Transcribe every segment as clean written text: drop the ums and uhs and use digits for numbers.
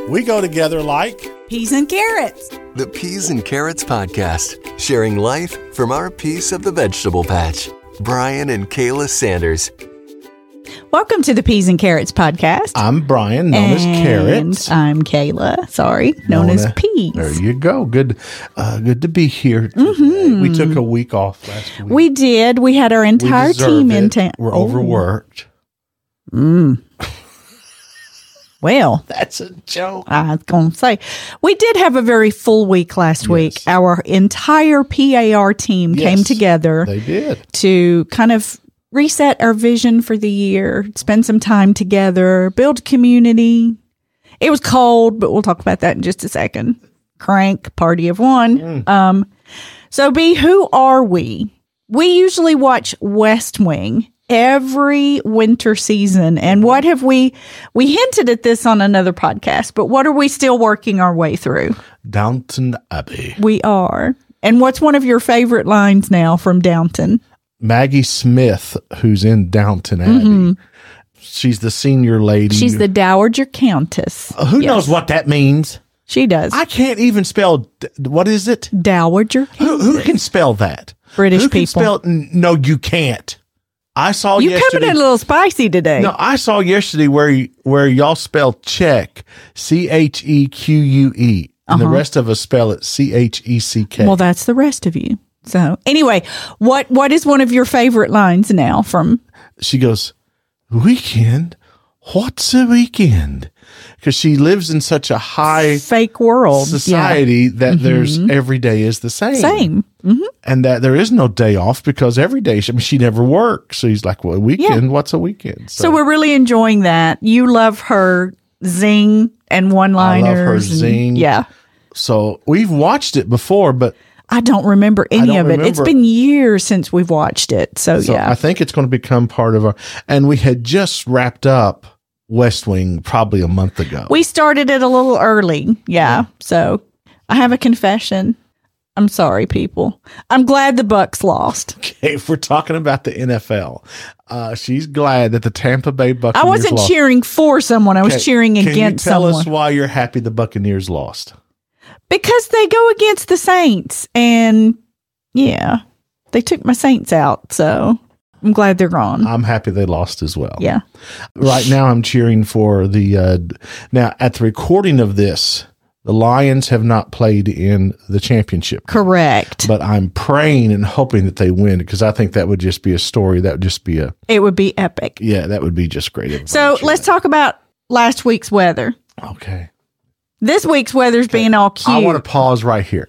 We go together like peas and carrots. The Peas and Carrots Podcast, sharing life from our piece of the vegetable patch. Brian and Kayla Sanders. Welcome to the Peas and Carrots Podcast. I'm Brian, known as Carrots. I'm Kayla, known as Peas. There you go. Good to be here today. We took a week off last week. We did. We had our entire team in town. We're overworked. Well, That's a joke. I was going to say, we did have a very full week last week. Our entire PAR team came together. They did. To kind of reset our vision for the year, spend some time together, build community. It was cold, but we'll talk about that in just a second. Crank, party of one. So, B, who are we? We usually watch West Wing every winter season. And what have we hinted at this on another podcast, but what are we still working our way through? Downton Abbey. We are. And what's one of your favorite lines now from Downton? Maggie Smith, who's in Downton Abbey. She's the senior lady. She's the Dowager Countess. Who knows what that means? She does. I can't even spell. What is it? Dowager Countess. Who can spell that? British Who can people. spell? No, you can't. I saw You yesterday. coming in a little spicy today. No, I saw yesterday where y'all spell check, CHEQUE, and the rest of us spell it CHECK. Well, that's the rest of you. So anyway, what is one of your favorite lines now from? She goes, weekend? What's a weekend? Because she lives in such a high Fake world society that there's every day is the same. Same. And that there is no day off because every day, she never works. So he's like, well, weekend, what's a weekend? So we're really enjoying that. You love her zing and one-liners. I love her zing. Yeah. So we've watched it before, but I don't remember any of it. It's remember. been years since we've watched it. So yeah. I think it's going to become part of our, and we had just wrapped up West Wing probably a month ago. We started it a little early. Yeah. So I have a confession. I'm sorry, people. I'm glad the Bucks lost. Okay, if we're talking about the NFL, she's glad that the Tampa Bay Buccaneers I wasn't lost. cheering for someone. I was cheering Can against you tell someone. us why you're happy the Buccaneers lost? Because they go against the Saints. And yeah, they took my Saints out. So I'm glad they're gone. I'm happy they lost as well. Yeah. Right now I'm cheering for the, now at the recording of this, the Lions have not played in the championship. Correct. But I'm praying and hoping that they win because I think that would just be a story. That would just be It would be epic. yeah, that would be just great. Everybody So cheer let's that. talk about last week's weather. Okay. This week's weather's being all cute. I want to pause right here.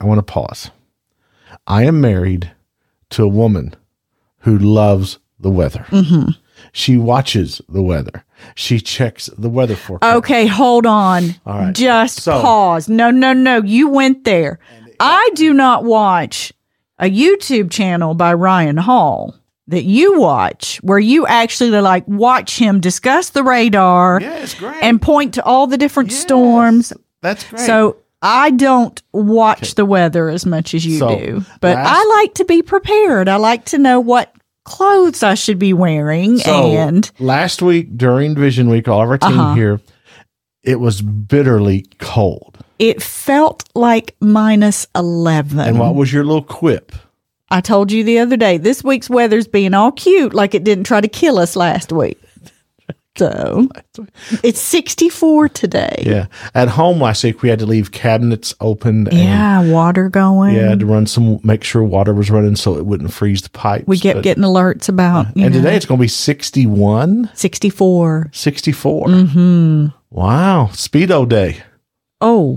I am married to a woman who loves the weather. She watches the weather. She checks the weather forecast. Okay, hold on. All right. Just So- pause. No. You went there. I do not watch a YouTube channel by Ryan Hall that you watch where you actually watch him discuss the radar Yeah, it's great. and point to all the different storms. That's great. So I don't watch the weather as much as you So, do, but last- I like to be prepared. I like to know what clothes I should be wearing. And last week during Vision Week, all of our team here, it was bitterly cold. it felt like -11. And what was your little quip? I told you the other day, this week's weather's being all cute like it didn't try to kill us last week. So it's 64 today. Yeah. At home last week, we had to leave cabinets open. And Yeah, water going. had to make sure water was running so it wouldn't freeze the pipes. We kept getting alerts about, And today it's going to be 61, 64. 64. Mm-hmm. Wow. Speedo day. Oh,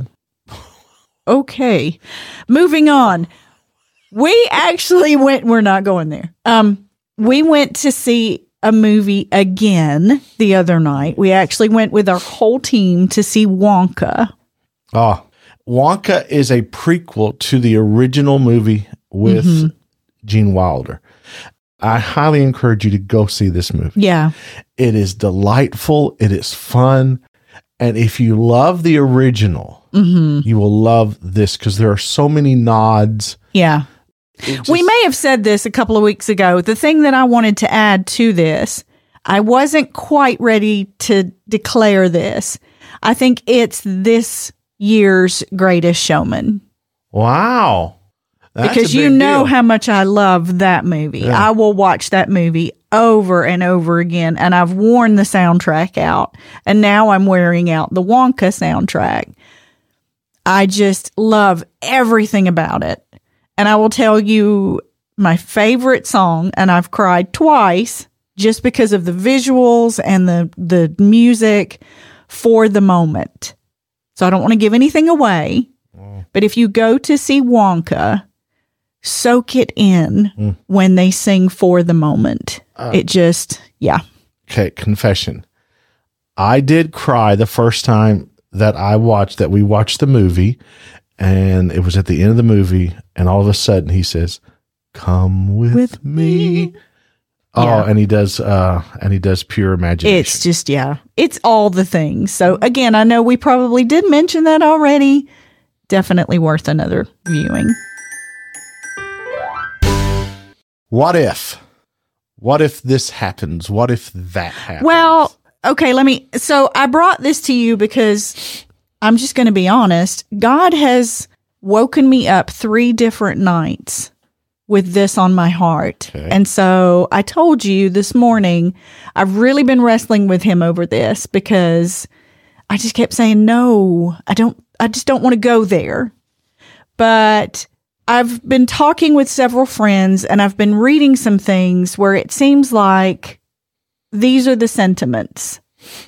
okay. Moving on. We actually we're not going there. We went to see a movie again the other night. We actually went with our whole team to see Wonka. Oh, Wonka is a prequel to the original movie with Gene Wilder. I highly encourage you to go see this movie. Yeah. It is delightful. It is fun. And if you love the original, you will love this because there are so many nods. Yeah. We may have said this a couple of weeks ago. The thing that I wanted to add to this, I wasn't quite ready to declare this. I think it's this year's Greatest Showman. Wow. That's because a you big know deal. how much I love that movie. Yeah. I will watch that movie over and over again, and I've worn the soundtrack out, and now I'm wearing out the Wonka soundtrack. I just love everything about it. And I will tell you my favorite song, and I've cried twice just because of the visuals and the music, For the Moment. So I don't want to give anything away, but if you go to see Wonka, soak it in when they sing For the Moment. It just, yeah. Okay, confession. I did cry the first time that we watched the movie, and it was at the end of the movie, and all of a sudden he says, "Come with me." Oh, Yeah. and he does Pure Imagination. It's just, yeah, it's all the things. So again, I know we probably did mention that already. Definitely worth another viewing. What if? What if this happens? What if that happens? Well, okay, so I brought this to you because I'm just going to be honest. God has woken me up 3 different nights with this on my heart. Okay. And so I told you this morning, I've really been wrestling with him over this because I just kept saying, no, I just don't want to go there. But I've been talking with several friends, and I've been reading some things where it seems like these are the sentiments.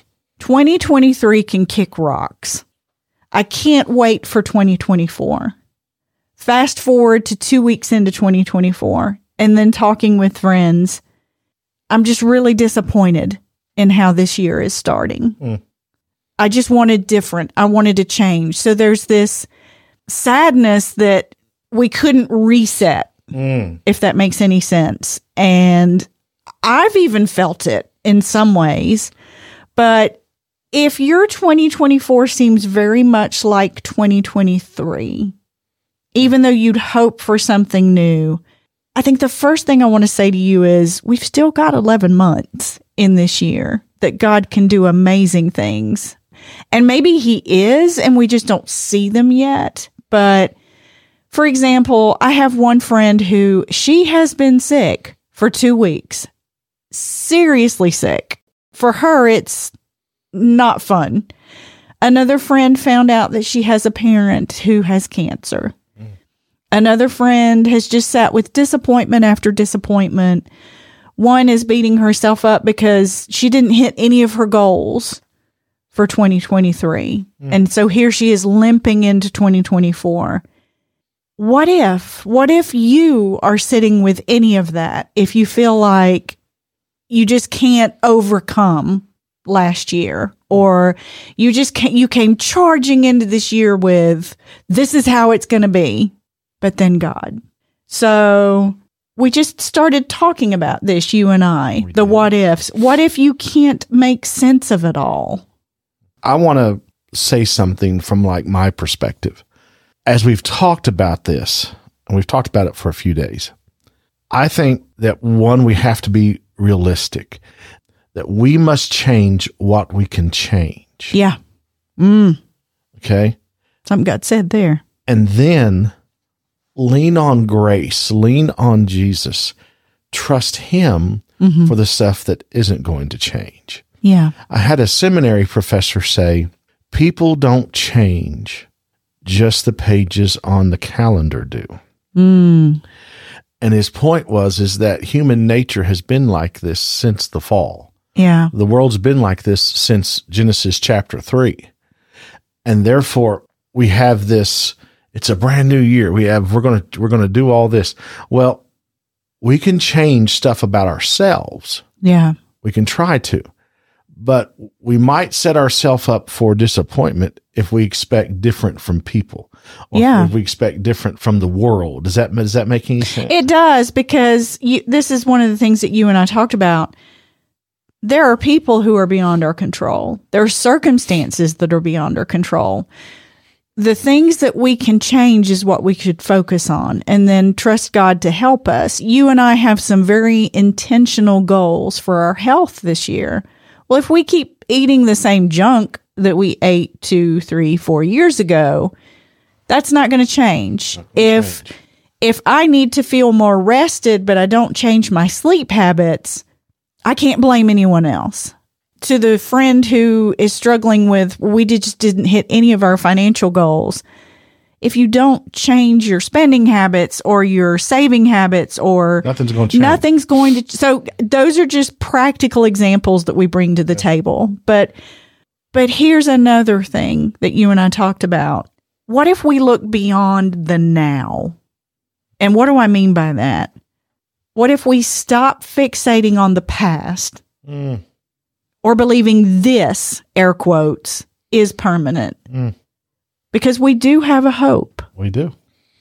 2023 can kick rocks. I can't wait for 2024. Fast forward to 2 weeks into 2024, and then talking with friends, I'm just really disappointed in how this year is starting. I just wanted different. I wanted to change. So there's this sadness that we couldn't reset, if that makes any sense. And I've even felt it in some ways. But if your 2024 seems very much like 2023, even though you'd hope for something new, I think the first thing I want to say to you is we've still got 11 months in this year that God can do amazing things. And maybe he is, and we just don't see them yet. But for example, I have one friend who she has been sick for 2 weeks, seriously sick. For her, it's not fun. Another friend found out that she has a parent who has cancer. Another friend has just sat with disappointment after disappointment. One is beating herself up because she didn't hit any of her goals for 2023. And so here she is limping into 2024. What if you are sitting with any of that? If you feel like you just can't overcome last year, or you came charging into this year with, this is how it's going to be, but then God. So we just started talking about this, you and I, the what ifs. What if you can't make sense of it all? I want to say something from like my perspective. As we've talked about this, and we've talked about it for a few days, I think that one, we have to be realistic, that we must change what we can change. Yeah. Okay. Something got said there. And then lean on grace, lean on Jesus, trust him for the stuff that isn't going to change. Yeah. I had a seminary professor say, people don't change, just the pages on the calendar do. And his point is that human nature has been like this since the fall. Yeah. The world's been like this since Genesis chapter 3. And therefore we have this, it's a brand new year. We're going to do all this. Well, we can change stuff about ourselves. Yeah. We can try to, but we might set ourselves up for disappointment if we expect different from people, or if we expect different from the world. Does that make any sense? It does, because this is one of the things that you and I talked about. There are people who are beyond our control. There are circumstances that are beyond our control. The things that we can change is what we should focus on, and then trust God to help us. You and I have some very intentional goals for our health this year. Well, if we keep eating the same junk that we ate 2, 3, 4 years ago, that's not going to change. If I need to feel more rested, but I don't change my sleep habits, I can't blame anyone else. To the friend who is struggling with, we just didn't hit any of our financial goals. If you don't change your spending habits or your saving habits, or nothing's going to change. So those are just practical examples that we bring to the table. But here's another thing that you and I talked about. What if we look beyond the now? And what do I mean by that? What if we stop fixating on the past or believing this, air quotes, is permanent? Because we do have a hope. We do.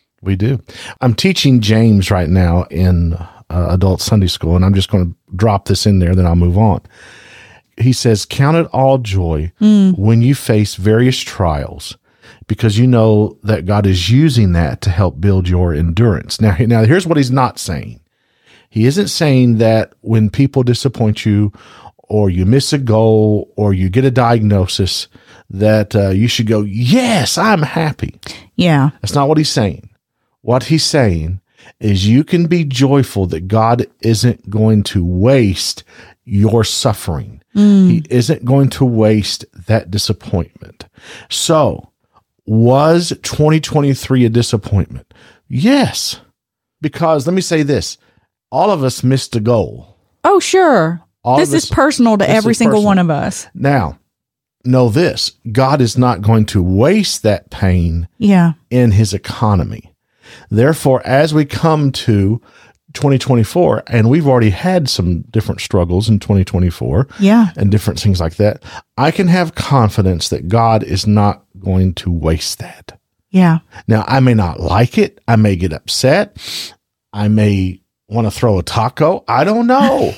I'm teaching James right now in adult Sunday school, and I'm just going to drop this in there, then I'll move on. He says, count it all joy when you face various trials, because you know that God is using that to help build your endurance. Now here's what he's not saying. He isn't saying that when people disappoint you, or you miss a goal, or you get a diagnosis, that you should go, yes, I'm happy. Yeah. That's not what he's saying. What he's saying is you can be joyful that God isn't going to waste your suffering. He isn't going to waste that disappointment. So, was 2023 a disappointment? Yes. Because let me say this. All of us missed a goal. Oh, sure. This is personal to every single one of us. Now, know this. God is not going to waste that pain in his economy. Therefore, as we come to 2024, and we've already had some different struggles in 2024 and different things like that, I can have confidence that God is not going to waste that. Yeah. Now, I may not like it. I may get upset. I may want to throw a taco. I don't know.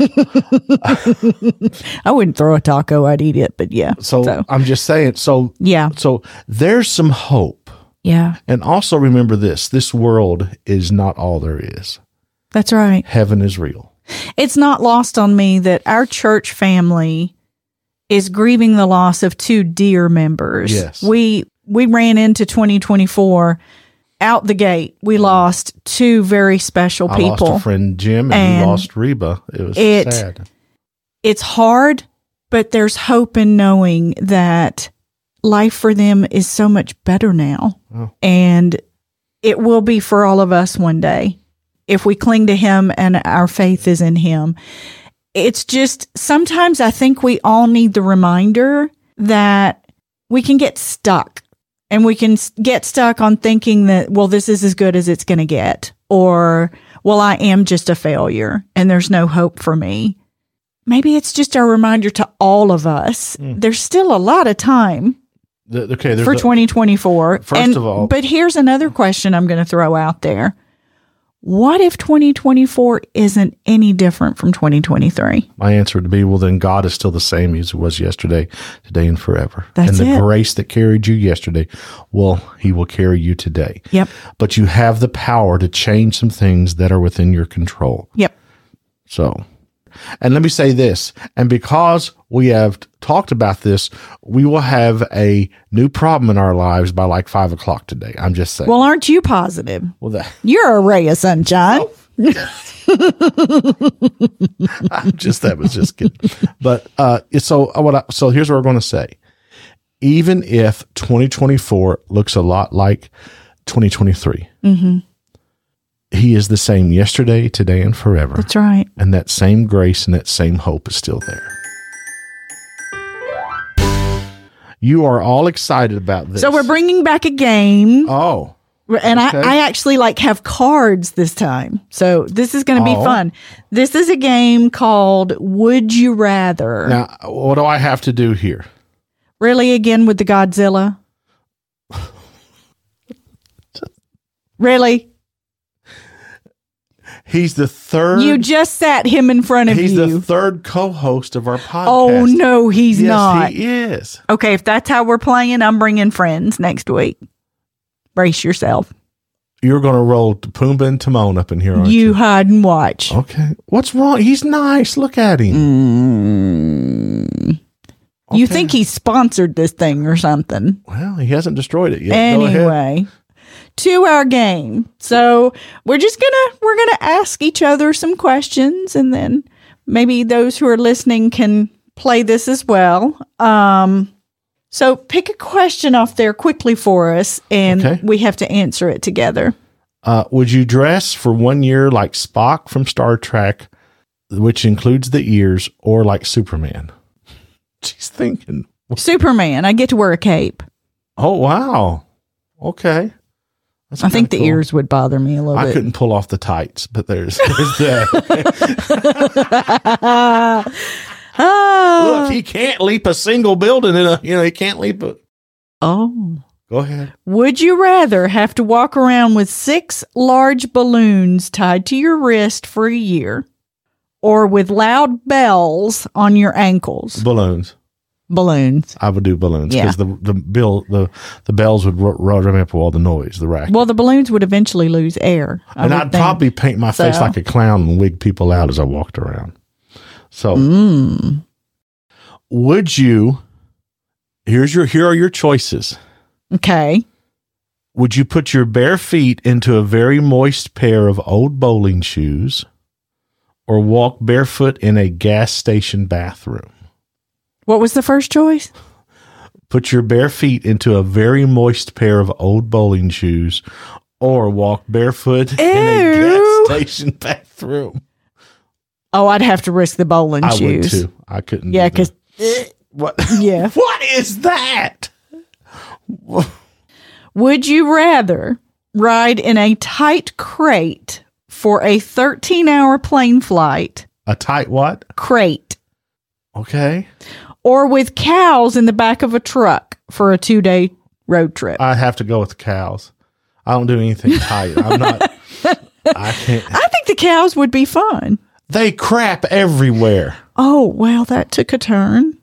I wouldn't throw a taco. I'd eat it, but yeah. So I'm just saying. So there's some hope. Yeah. And also remember this world is not all there is. That's right. Heaven is real. It's not lost on me that our church family is grieving the loss of 2 dear members. Yes. We ran into 2024 out the gate. We lost 2 very special people. I lost a friend, Jim, and you lost Reba. It was sad. It's hard, but there's hope in knowing that life for them is so much better now. Oh. And it will be for all of us one day if we cling to him and our faith is in him. It's just, sometimes I think we all need the reminder that we can get stuck. And we can get stuck on thinking that, well, this is as good as it's going to get. Or, well, I am just a failure and there's no hope for me. Maybe it's just a reminder to all of us. There's still a lot of time for 2024. First of all. But here's another question I'm going to throw out there. What if 2024 isn't any different from 2023? My answer would be, well, then God is still the same as he was yesterday, today, and forever. That's it. And the grace that carried you yesterday, well, he will carry you today. Yep. But you have the power to change some things that are within your control. Yep. So, and let me say this, and because we have talked about this, we will have a new problem in our lives by like 5 o'clock today. I'm just saying. Well, aren't you positive? Well, you're a ray of sunshine. Oh. That was just kidding. But so here's what we're going to say. Even if 2024 looks a lot like 2023, he is the same yesterday, today, and forever. That's right. And that same grace and that same hope is still there. You are all excited about this. So we're bringing back a game. Oh. And okay. I actually have cards this time. So this is going to be fun. This is a game called Would You Rather. Now, what do I have to do here? Really, again with the Godzilla? Really? He's the third. You just sat him in front of you. He's the third co-host of our podcast. Oh, no, he's not. Yes, he is. Okay, if that's how we're playing, I'm bringing friends next week. Brace yourself. You're going to roll Pumbaa and Timon up in here, aren't you? You hide and watch. Okay. What's wrong? He's nice. Look at him. You think he sponsored this thing or something. Well, he hasn't destroyed it yet. Go ahead. Anyway, to our game. So we're gonna ask each other some questions, and then maybe those who are listening can play this as well. So pick a question off there quickly for us, and we have to answer it together. Would you dress for 1 year like Spock from Star Trek, which includes the ears, or like Superman? She's thinking. Superman. I get to wear a cape. Oh, wow. Okay. That's I think the cool. ears would bother me a little bit. I couldn't pull off the tights, but there's that. Look, he can't leap a single building he can't leap a. Oh. Go ahead. Would you rather have to walk around with 6 large balloons tied to your wrist for a year, or with loud bells on your ankles? Balloons. Balloons. I would do balloons because the bells would run up with all the noise, the racket. Well, the balloons would eventually lose air. And I'd probably paint my face like a clown and wig people out as I walked around. So, would you? Here are your choices. Okay. Would you put your bare feet into a very moist pair of old bowling shoes, or walk barefoot in a gas station bathroom? What was the first choice? Put your bare feet into a very moist pair of old bowling shoes, or walk barefoot in a gas station bathroom. Oh, I'd have to risk the bowling shoes. I would too. I couldn't. Yeah, because what? Yeah. What is that? Would you rather ride in a tight crate for a 13-hour plane flight? A tight what? Crate. Okay. Or with cows in the back of a truck for a 2-day road trip? I have to go with the cows. I don't do anything tight. I'm not. I can't. I think the cows would be fun. They crap everywhere. Oh, well, that took a turn.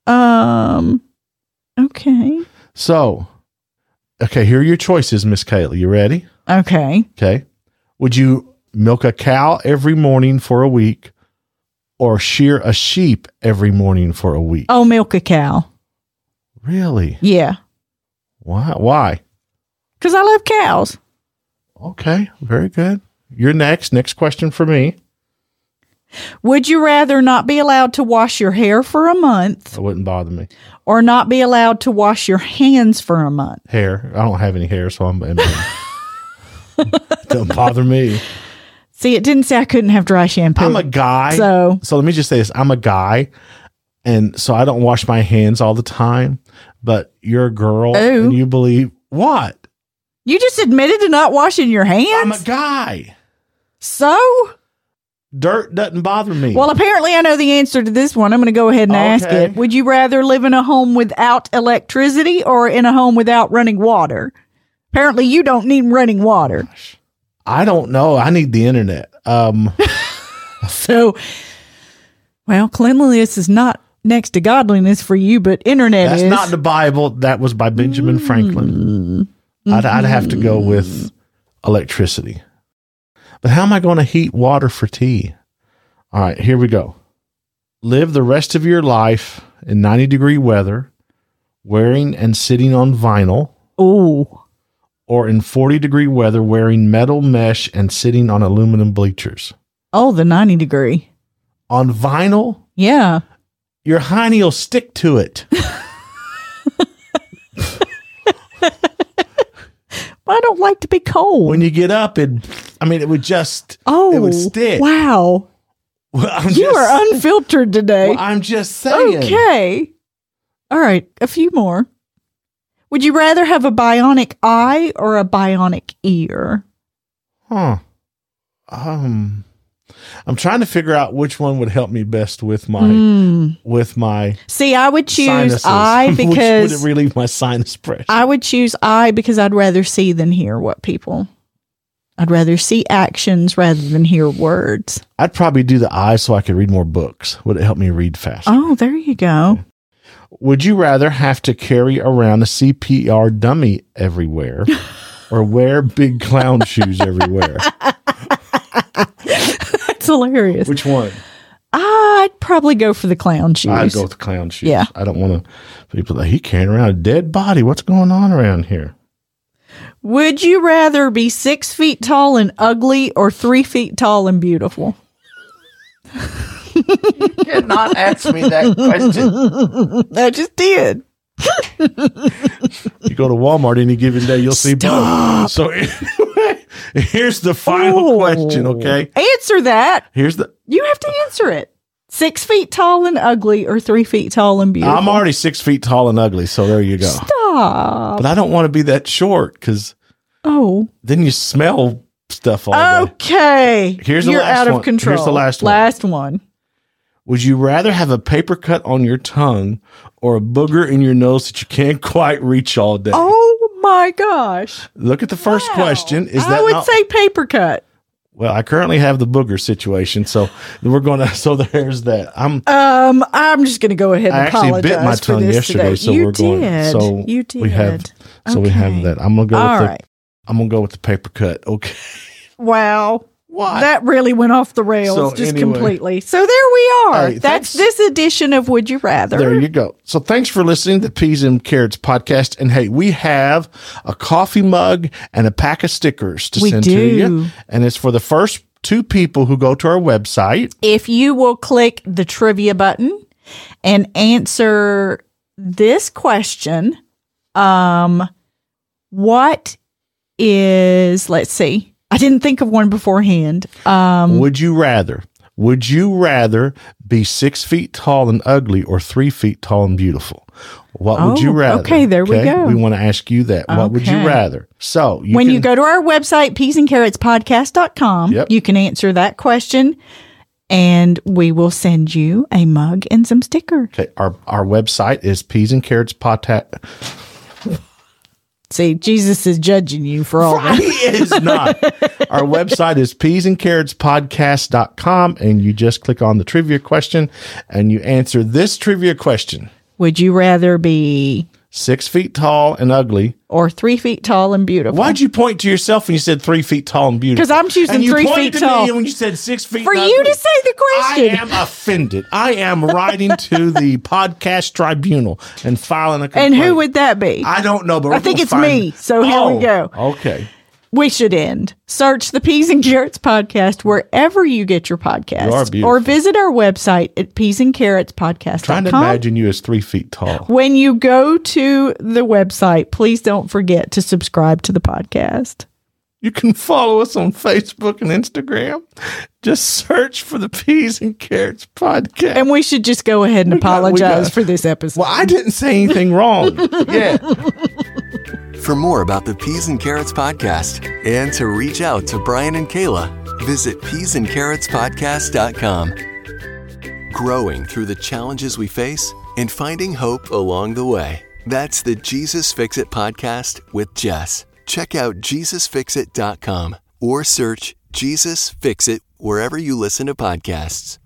Okay. So, here are your choices, Miss Kayla. You ready? Okay. Okay. Would you milk a cow every morning for a week, or shear a sheep every morning for a week? Oh, milk a cow. Really? Yeah. Why? Because I love cows. Okay. Very good. You're next. Next question for me. Would you rather not be allowed to wash your hair for a month? That wouldn't bother me. Or not be allowed to wash your hands for a month? Hair. I don't have any hair, so don't bother me. See, it didn't say I couldn't have dry shampoo. I'm a guy. So let me just say this. I'm a guy, and so I don't wash my hands all the time, but you're a girl, and you believe what? You just admitted to not washing your hands? I'm a guy. So? Dirt doesn't bother me. Well, apparently I know the answer to this one. I'm going to go ahead and ask it. Would you rather live in a home without electricity or in a home without running water? Apparently you don't need running water. I don't know. I need the internet. So, well, cleanliness is not next to godliness for you, but internet That's is. not the Bible. That was by Benjamin Franklin. I'd have to go with electricity. But how am I going to heat water for tea? All right, here we go. Live the rest of your life in 90-degree weather, wearing and sitting on vinyl. Ooh. Or in 40-degree weather, wearing metal mesh and sitting on aluminum bleachers. Oh, the 90-degree. On vinyl? Yeah. Your hiney will stick to it. I don't like to be cold. When you get up, it would just, it would stick. Wow. Well, you are unfiltered today. Well, I'm just saying. Okay. All right. A few more. Would you rather have a bionic eye or a bionic ear? Huh. I'm trying to figure out which one would help me best with my See, I would choose sinuses. eye because would it relieve my sinus pressure? I would choose eye because I'd rather see than hear I'd rather see actions rather than hear words. I'd probably do the eye so I could read more books. Would it help me read faster? Oh, there you go. Would you rather have to carry around a CPR dummy everywhere or wear big clown shoes everywhere? That's hilarious. Which one? I I'd probably go for the clown shoes. I'd go with the clown shoes. Yeah. I don't want to. People like, he carrying around a dead body. What's going on around here? Would you rather be 6 feet tall and ugly or 3 feet tall and beautiful? You cannot ask me that question. I just did. You go to Walmart any given day, you'll see both. So anyway, here's the final question, okay? Answer that. Here's the. You have to answer it. 6 feet tall and ugly or 3 feet tall and beautiful? I'm already 6 feet tall and ugly, so there you go. Stop. But I don't want to be that short because then you smell stuff all day. Okay. Here's the You're last out one. of control. Here's the last one. Last one. Would you rather have a paper cut on your tongue or a booger in your nose that you can't quite reach all day? Oh my gosh. Look at the first question. Is that I would not- say paper cut. Well, I currently have the booger situation, so we're going to. So there's that. I'm just going to go ahead and I actually apologize bit my for tongue this yesterday, today. so You we're going. did. So You did. we have that. I'm gonna go All with right. I'm gonna go with the paper cut. Okay. Wow. Why? That really went off the rails So just anyway. completely. So there we are. Hey, That's thanks. this edition of Would You Rather. There you go. So thanks for listening to Peas and Carrots podcast. And hey, we have a coffee mug and a pack of stickers to We send do. to you. And it's for the first 2 people who go to our website. If you will click the trivia button and answer this question, what is, let's see, I didn't think of one beforehand. Would you rather be 6 feet tall and ugly or 3 feet tall and beautiful? What would you Oh, rather? okay, there we go. We want to ask you that. What would you Okay. rather? So When you go to our website, peasandcarrotspodcast.com, Yep. you can answer that question and we will send you a mug and some stickers. Okay, our website is Peas and Carrots podcast. See, Jesus is judging you for all that. He is not. Our website is peasandcarrotspodcast.com, and you just click on the trivia question and you answer this trivia question. Would you rather be 6 feet tall and ugly. or 3 feet tall and beautiful? Why'd you point to yourself when you said 3 feet tall and beautiful? 'Cause I'm choosing And you 3 pointed feet to tall. me when you said 6 feet For and you ugly. to say the question. I am offended. I am writing to the podcast tribunal and filing a complaint. And who would that be? I don't know, but I think it's me. So here we go. Okay. We should end. Search the Peas and Carrots podcast wherever you get your You are podcasts. beautiful. Or visit our website at peasandcarrotspodcast.com. Trying to imagine you as 3 feet tall. When you go to the website, please don't forget to subscribe to the podcast. You can follow us on Facebook and Instagram. Just search for the Peas and Carrots podcast. And we should just go ahead and We got- apologize for this episode. Well, I didn't say anything wrong. Yeah. For more about the Peas and Carrots podcast and to reach out to Brian and Kayla, visit peasandcarrotspodcast.com. Growing through the challenges we face and finding hope along the way. That's the Jesus Fix It podcast with Jess. Check out JesusFixIt.com or search Jesus Fix It wherever you listen to podcasts.